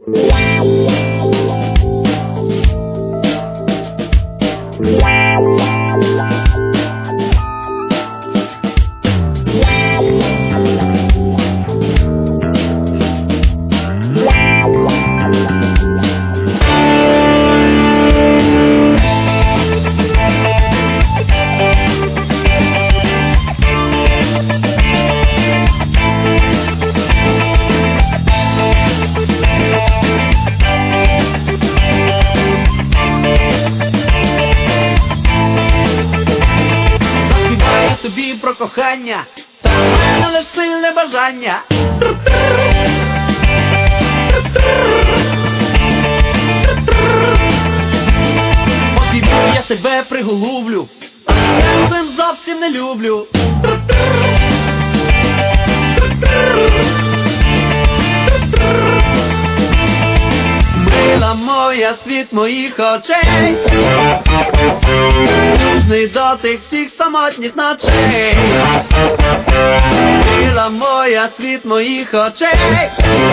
Про кохання, та в мене лиш сильне бажання. Обійму я себе приголублю, а цим зовсім не люблю. Мила моя, світ моїх очей, ніжний дотик всіх самотніх ночей. Мила моя, світ моїх очей,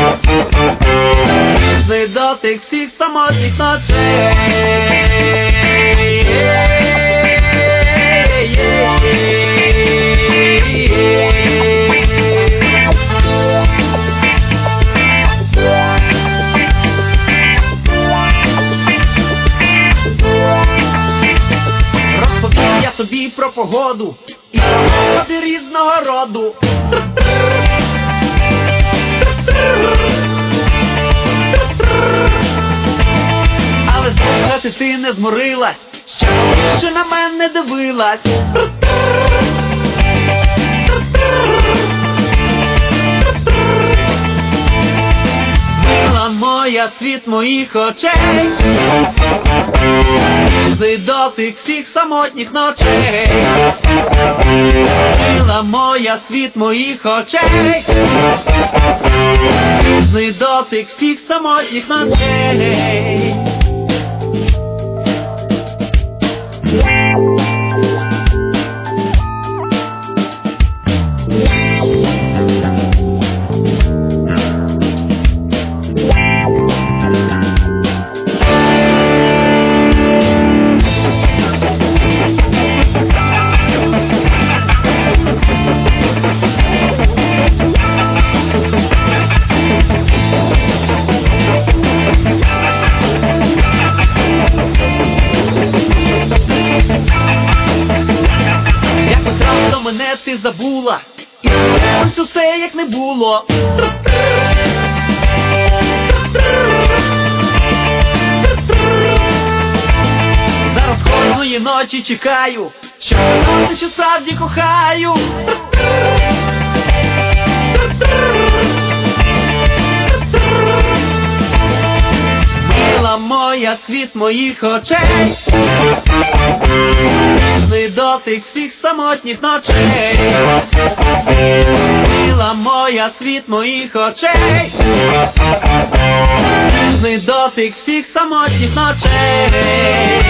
ніжний дотик всіх самотніх ночей. Собі про погоду і про різного роду. Але слухати ти не зморилась, що на мене дивилась. Мила моя, світ моїх очей, ніжний дотик всіх самотніх ночей. Мила моя, світ моїх очей, ніжний дотик всіх самотніх ночей. Мене ти забула, і ось усе як не було. Зараз кожної ночі чекаю, що ти що справді кохаю. Мила моя, світ моїх очей, ніжний дотик всіх самотніх ночей. Мила моя, світ моїх очей, ніжний дотик всіх самотніх ночей.